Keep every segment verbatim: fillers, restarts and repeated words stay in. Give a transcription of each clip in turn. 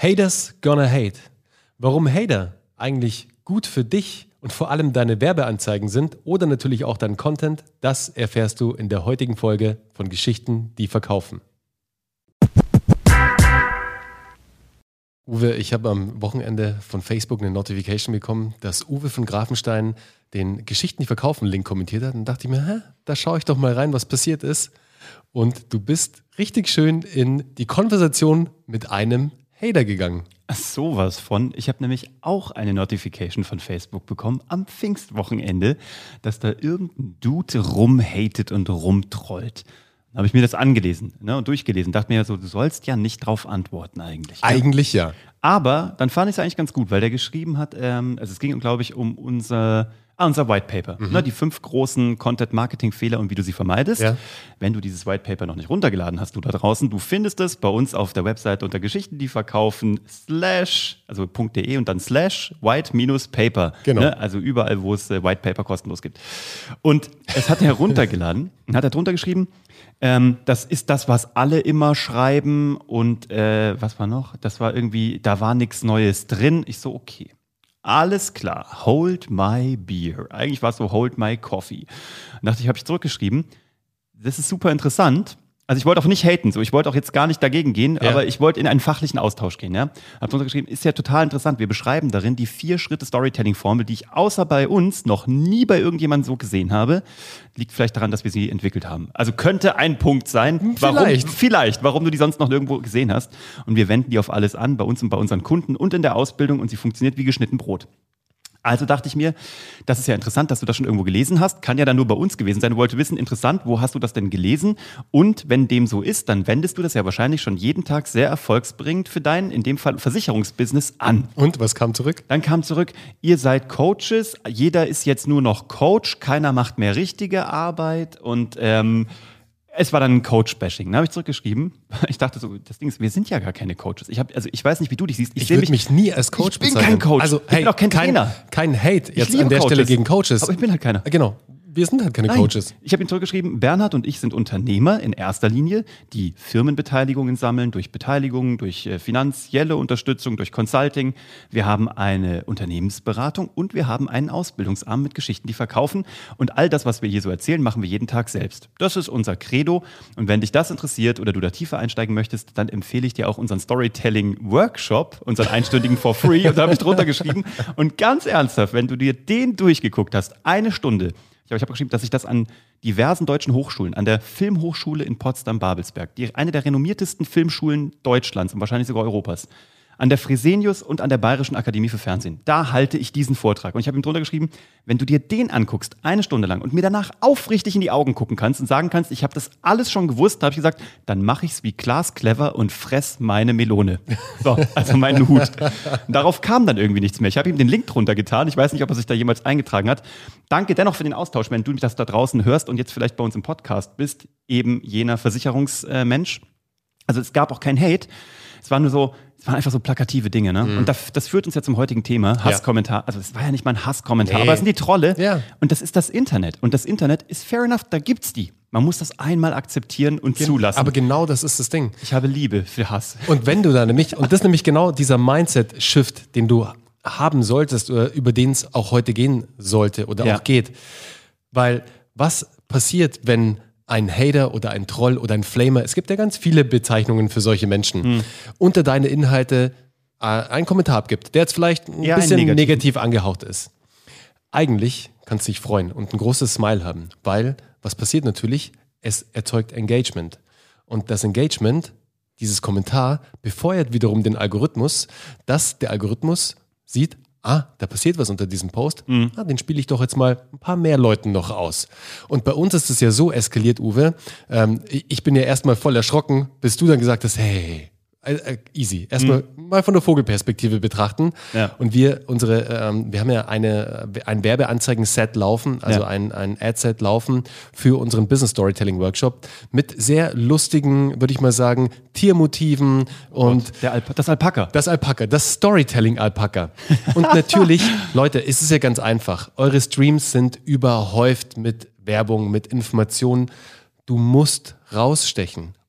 Haters gonna hate. Warum Hater eigentlich gut für dich und vor allem deine Werbeanzeigen sind oder natürlich auch dein Content, das erfährst du in der heutigen Folge von Geschichten, die verkaufen. Uwe, ich habe am Wochenende von Facebook eine Notification bekommen, dass Uwe von Grafenstein den Geschichten, die verkaufen Link kommentiert hat. Und dachte ich mir, hä, da schaue ich doch mal rein, was passiert ist. Und du bist richtig schön in die Konversation mit einem Hater gegangen. Ach, sowas von. Ich habe nämlich auch eine Notification von Facebook bekommen am Pfingstwochenende, dass da irgendein Dude rumhatet und rumtrollt. Dann habe ich mir das angelesen, ne, und durchgelesen. Dachte mir ja so, du sollst ja nicht drauf antworten eigentlich. Ne? Eigentlich ja. Aber dann fand ich es eigentlich ganz gut, weil der geschrieben hat, ähm, also es ging, glaube ich, um unser, ah, unser White Paper. Mhm. Ne, die fünf großen Content-Marketing-Fehler und wie du sie vermeidest. Ja. Wenn du dieses White Paper noch nicht runtergeladen hast, du da draußen, du findest es bei uns auf der Website unter Geschichten, die verkaufen, slash, also .de und dann slash white-paper. Genau. Ne, also überall, wo es äh, White Paper kostenlos gibt. Und es hat er heruntergeladen und hat er drunter geschrieben, Ähm, das ist das, was alle immer schreiben und äh, was war noch? Das war irgendwie, da war nichts Neues drin. Ich so, okay, alles klar, hold my beer. Eigentlich war es so, hold my coffee. Und dachte ich, habe ich zurückgeschrieben, das ist super interessant. Also ich wollte auch nicht haten, so ich wollte auch jetzt gar nicht dagegen gehen, ja. aber ich wollte in einen fachlichen Austausch gehen. Ja? Hab drunter geschrieben, ist ja total interessant. Wir beschreiben darin die vier Schritte Storytelling-Formel, die ich außer bei uns noch nie bei irgendjemandem so gesehen habe. Liegt vielleicht daran, dass wir sie entwickelt haben. Also könnte ein Punkt sein, warum, vielleicht. vielleicht, warum du die sonst noch nirgendwo gesehen hast. Und wir wenden die auf alles an, bei uns und bei unseren Kunden und in der Ausbildung und sie funktioniert wie geschnitten Brot. Also dachte ich mir, das ist ja interessant, dass du das schon irgendwo gelesen hast. Kann ja dann nur bei uns gewesen sein. Du wolltest wissen, interessant, wo hast du das denn gelesen? Und wenn dem so ist, dann wendest du das ja wahrscheinlich schon jeden Tag sehr erfolgsbringend für dein, in dem Fall Versicherungsbusiness an. Und was kam zurück? Dann kam zurück, ihr seid Coaches, jeder ist jetzt nur noch Coach, keiner macht mehr richtige Arbeit und ähm, es war dann ein Coach-Bashing. Da habe ich zurückgeschrieben. Ich dachte so, das Ding ist, wir sind ja gar keine Coaches. Ich, hab, also ich weiß nicht, wie du dich siehst. Ich, ich würde mich, mich nie als Coach bezeichnen. Ich bin kein Coach. Also, ich hey, bin auch kein Trainer. Kein, kein Hate jetzt an der Coaches. Stelle gegen Coaches. Aber ich bin halt keiner. Genau. Wir sind halt keine Nein. Coaches. Ich habe ihm zurückgeschrieben, Bernhard und ich sind Unternehmer in erster Linie, die Firmenbeteiligungen sammeln, durch Beteiligungen, durch äh, finanzielle Unterstützung, durch Consulting. Wir haben eine Unternehmensberatung und wir haben einen Ausbildungsarm mit Geschichten, die verkaufen. Und all das, was wir hier so erzählen, machen wir jeden Tag selbst. Das ist unser Credo. Und wenn dich das interessiert oder du da tiefer einsteigen möchtest, dann empfehle ich dir auch unseren Storytelling-Workshop, unseren einstündigen for free. Und da habe ich drunter geschrieben. Und ganz ernsthaft, wenn du dir den durchgeguckt hast, eine Stunde, ich habe geschrieben, dass ich das an diversen deutschen Hochschulen, an der Filmhochschule in Potsdam-Babelsberg, die, eine der renommiertesten Filmschulen Deutschlands und wahrscheinlich sogar Europas, an der Fresenius und an der Bayerischen Akademie für Fernsehen. Da halte ich diesen Vortrag. Und ich habe ihm drunter geschrieben, wenn du dir den anguckst, eine Stunde lang, und mir danach aufrichtig in die Augen gucken kannst und sagen kannst, ich habe das alles schon gewusst, da habe ich gesagt, dann mache ich es wie Klaas Clever und fress meine Melone. So, also meinen Hut. Und darauf kam dann irgendwie nichts mehr. Ich habe ihm den Link drunter getan. Ich weiß nicht, ob er sich da jemals eingetragen hat. Danke dennoch für den Austausch, wenn du das da draußen hörst und jetzt vielleicht bei uns im Podcast bist, eben jener Versicherungsmensch. Also es gab auch kein Hate. Es war nur so, es waren einfach so plakative Dinge, ne? Mhm. Und das, das führt uns ja zum heutigen Thema, Hasskommentar. Ja. Also es war ja nicht mal ein Hasskommentar, nee. aber es sind die Trolle. Ja. Und das ist das Internet. Und das Internet ist fair enough, da gibt's die. Man muss das einmal akzeptieren und Gen- zulassen. Aber genau das ist das Ding. Ich habe Liebe für Hass. Und wenn du da nämlich, und das ist nämlich genau dieser Mindset-Shift, den du haben solltest oder über den es auch heute gehen sollte oder ja. auch geht. Weil was passiert, wenn ein Hater oder ein Troll oder ein Flamer, es gibt ja ganz viele Bezeichnungen für solche Menschen, hm. unter deine Inhalte äh, einen Kommentar abgibt, der jetzt vielleicht ein ja, bisschen negativ. negativ angehaucht ist. Eigentlich kannst du dich freuen und ein großes Smile haben, weil was passiert natürlich, es erzeugt Engagement. Und das Engagement, dieses Kommentar, befeuert wiederum den Algorithmus, dass der Algorithmus sieht, ah, da passiert was unter diesem Post, mhm. ah, den spiele ich doch jetzt mal ein paar mehr Leuten noch aus. Und bei uns ist es ja so eskaliert, Uwe, ähm, ich bin ja erstmal voll erschrocken, bis du dann gesagt hast, hey, äh, easy, erstmal mhm. mal von der Vogelperspektive betrachten. Ja. Und wir, unsere, ähm, wir haben ja eine, ein Werbeanzeigen-Set laufen, also ja. ein, ein Ad-Set laufen für unseren Business Storytelling Workshop mit sehr lustigen, würde ich mal sagen, Tiermotiven und der Alp- das Alpaka. Das Alpaka, das Storytelling-Alpaka. Und natürlich, Leute, es ist ja ganz einfach. Eure Streams sind überhäuft mit Werbung, mit Informationen. Du musst rausstechen.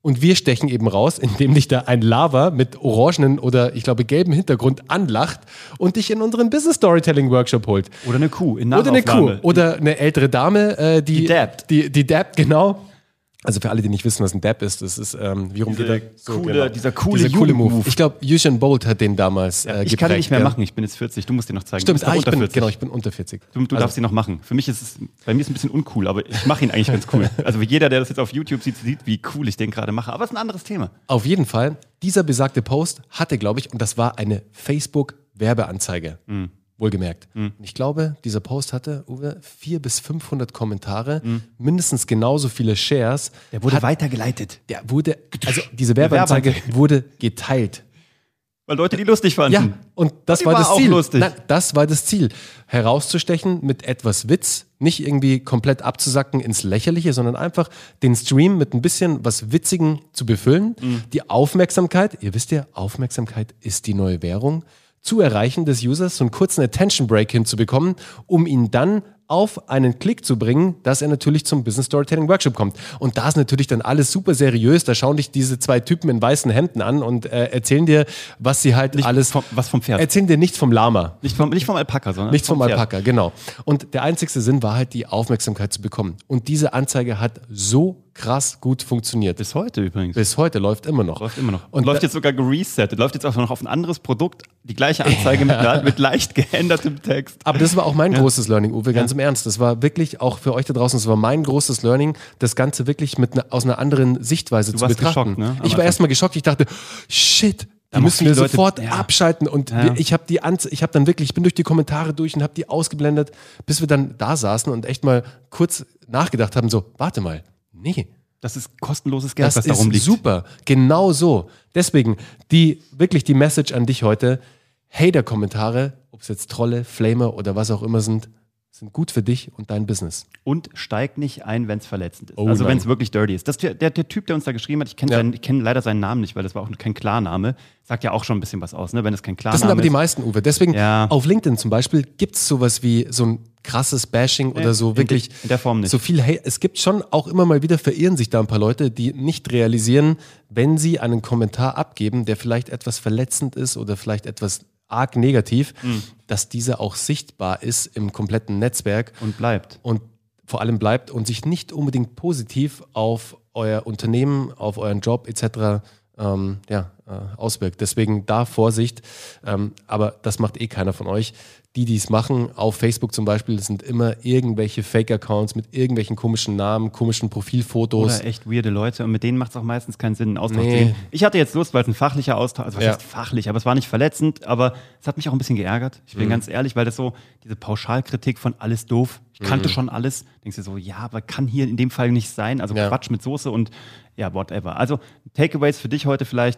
Und wir stechen eben raus, indem dich da ein Lava mit orangenen oder ich glaube gelben Hintergrund anlacht und dich in unseren Business Storytelling Workshop holt. Oder eine Kuh in Oder eine Nahaufnahme. Kuh. Oder eine ältere Dame, äh, die, Die dabbt. Die, die dabbt, genau. Also für alle, die nicht wissen, was ein Dab ist, das ist, ähm, wie rum Diese geht der? coole- dieser coole Dieser coole Jugendmove. Move. Ich glaube, Usain Bolt hat den damals äh, Ich kann ihn nicht mehr ja. machen, ich bin jetzt vierzig, du musst den noch zeigen. Stimmt, du bist doch ah, ich unter bin, vierzig. genau, ich bin unter vierzig. Du, du Also- darfst ihn noch machen. Für mich ist es, bei mir ist es ein bisschen uncool, aber ich mache ihn eigentlich ganz cool. Also jeder, der das jetzt auf YouTube sieht, sieht, wie cool ich den gerade mache. Aber es ist ein anderes Thema. Auf jeden Fall, dieser besagte Post hatte, glaube ich, und das war eine Facebook-Werbeanzeige. Mhm. Wohlgemerkt. Und ich glaube, dieser Post hatte, Uwe, vierhundert bis fünfhundert Kommentare, mindestens genauso viele Shares. Der wurde hat, weitergeleitet. Der wurde, also diese Werbeanzeige wurde geteilt. Weil Leute die lustig fanden. Ja, und das Die war war das auch Ziel. lustig. Nein, das war das Ziel. Herauszustechen mit etwas Witz, nicht irgendwie komplett abzusacken ins Lächerliche, sondern einfach den Stream mit ein bisschen was Witzigen zu befüllen. Mhm. Die Aufmerksamkeit, ihr wisst ja, Aufmerksamkeit ist die neue Währung, zu erreichen des Users, so einen kurzen Attention Break hinzubekommen, um ihn dann auf einen Klick zu bringen, dass er natürlich zum Business Storytelling Workshop kommt. Und da ist natürlich dann alles super seriös. Da schauen dich diese zwei Typen in weißen Hemden an und äh, erzählen dir, was sie halt Nicht alles... vom, was vom Pferd. Erzählen dir nichts vom Lama. Nicht vom, nicht vom Alpaka, sondern Nichts vom Pferd. Alpaka, genau. Und der einzigste Sinn war halt, die Aufmerksamkeit zu bekommen. Und diese Anzeige hat so krass gut funktioniert. Bis heute übrigens. Bis heute läuft immer noch. Läuft immer noch. Und Und läuft da- jetzt sogar geresettet. Läuft jetzt auch noch auf ein anderes Produkt. Die gleiche Anzeige mit, einer- mit leicht geändertem Text. Aber das war auch mein großes Learning, Uwe, ganz im Ernst. Das war wirklich auch für euch da draußen, das war mein großes Learning, das Ganze wirklich mit ne, aus einer anderen Sichtweise Du zu warst betrachten. geschockt, ne? Am Ich war Anfang. erstmal geschockt. Ich dachte, shit, die haben auch müssen wir viele Leute- sofort ja. abschalten. Und Ja. wir, ich habe die Anze ich habe dann wirklich, ich bin durch die Kommentare durch und habe die ausgeblendet, bis wir dann da saßen und echt mal kurz nachgedacht haben, so, warte mal, nee. Das ist kostenloses Geld, Das was da ist rumliegt. super. Genau so. Deswegen, die, wirklich die Message an dich heute, Hater-Kommentare, ob es jetzt Trolle, Flamer oder was auch immer sind, sind gut für dich und dein Business. Und steig nicht ein, wenn es verletzend ist. Oh also nein. wenn es wirklich dirty ist. Das, der, der, der Typ, der uns da geschrieben hat, ich kenne Ja. seinen- ich kenn leider seinen Namen nicht, weil das war auch kein Klarname, sagt ja auch schon ein bisschen was aus, ne? Wenn es kein Klarname Das sind aber die ist. meisten, Uwe. Deswegen, Ja. auf LinkedIn zum Beispiel, gibt es sowas wie so ein krasses Bashing oder so in wirklich. de- in der Form nicht. So viel Hate. Es gibt schon auch immer mal wieder, verirren sich da ein paar Leute, die nicht realisieren, wenn sie einen Kommentar abgeben, der vielleicht etwas verletzend ist oder vielleicht etwas arg negativ, Mhm. dass dieser auch sichtbar ist im kompletten Netzwerk. Und bleibt. Und vor allem bleibt und sich nicht unbedingt positiv auf euer Unternehmen, auf euren Job et cetera ähm, ja, äh, auswirkt. Deswegen da Vorsicht, ähm, aber das macht eh keiner von euch. Die, die es machen, auf Facebook zum Beispiel, das sind immer irgendwelche Fake-Accounts mit irgendwelchen komischen Namen, komischen Profilfotos. Oder echt weirde Leute und mit denen macht es auch meistens keinen Sinn, einen Austausch Nee. zu gehen. Ich hatte jetzt Lust, weil es ein fachlicher Austausch, also was Ja. heißt fachlich, aber es war nicht verletzend, aber es hat mich auch ein bisschen geärgert. Ich Mhm. bin ganz ehrlich, weil das so, diese Pauschalkritik von alles doof, ich kannte Mhm. schon alles, denkst du so, ja, aber kann hier in dem Fall nicht sein, also Ja. Quatsch mit Soße und ja, whatever. Also Takeaways für dich heute vielleicht,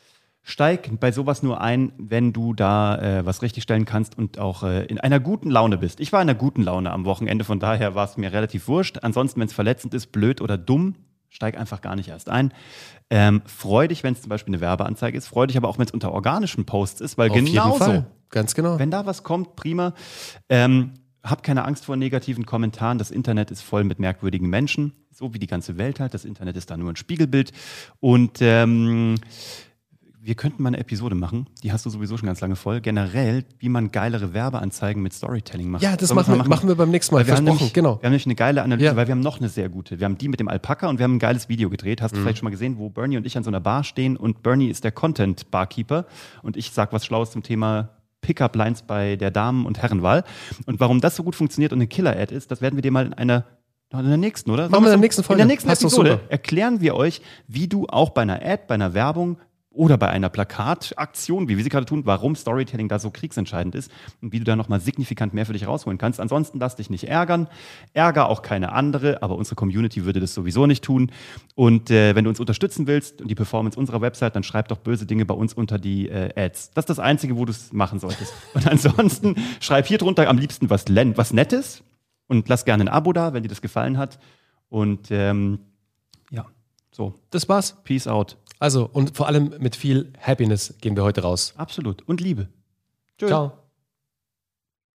steig bei sowas nur ein, wenn du da äh, was richtigstellen kannst und auch äh, in einer guten Laune bist. Ich war in einer guten Laune am Wochenende, von daher war es mir relativ wurscht. Ansonsten, wenn es verletzend ist, blöd oder dumm, steig einfach gar nicht erst ein. Ähm, freu dich, wenn es zum Beispiel eine Werbeanzeige ist. Freu dich aber auch, wenn es unter organischen Posts ist, weil Auf jeden genauso, Fall. Ganz genau. wenn da was kommt, prima. Ähm, hab keine Angst vor negativen Kommentaren. Das Internet ist voll mit merkwürdigen Menschen, so wie die ganze Welt halt. Das Internet ist da nur ein Spiegelbild. Und ähm, wir könnten mal eine Episode machen, die hast du sowieso schon ganz lange voll, generell, wie man geilere Werbeanzeigen mit Storytelling macht. Ja, das Sollen wir's machen mal wir, machen wir beim nächsten Mal. Weil wir haben Versprochen, nämlich, genau. Wir haben nämlich eine geile Analyse, Ja. weil wir haben noch eine sehr gute. Wir haben die mit dem Alpaka und wir haben ein geiles Video gedreht. Hast du Mhm. vielleicht schon mal gesehen, wo Bernie und ich an so einer Bar stehen und Bernie ist der Content-Barkeeper und ich sag was Schlaues zum Thema Pickup-Lines bei der Damen- und Herrenwahl. Und warum das so gut funktioniert und eine Killer-Ad ist, das werden wir dir mal in einer in der nächsten, oder? Machen wir in der nächsten Folge. In der nächsten Passt doch Episode super. erklären wir euch, wie du auch bei einer Ad, bei einer Werbung oder bei einer Plakataktion, wie wir sie gerade tun, warum Storytelling da so kriegsentscheidend ist und wie du da nochmal signifikant mehr für dich rausholen kannst. Ansonsten lass dich nicht ärgern. Ärger auch keine andere, aber unsere Community würde das sowieso nicht tun. Und äh, wenn du uns unterstützen willst und die Performance unserer Website, dann schreib doch böse Dinge bei uns unter die äh, Ads. Das ist das Einzige, wo du es machen solltest. Und ansonsten schreib hier drunter am liebsten was, len- was Nettes und lass gerne ein Abo da, wenn dir das gefallen hat. Und ähm, ja, so. Das war's. Peace out. Also, und vor allem mit viel Happiness gehen wir heute raus. Absolut. Und Liebe. Tschö. Ciao.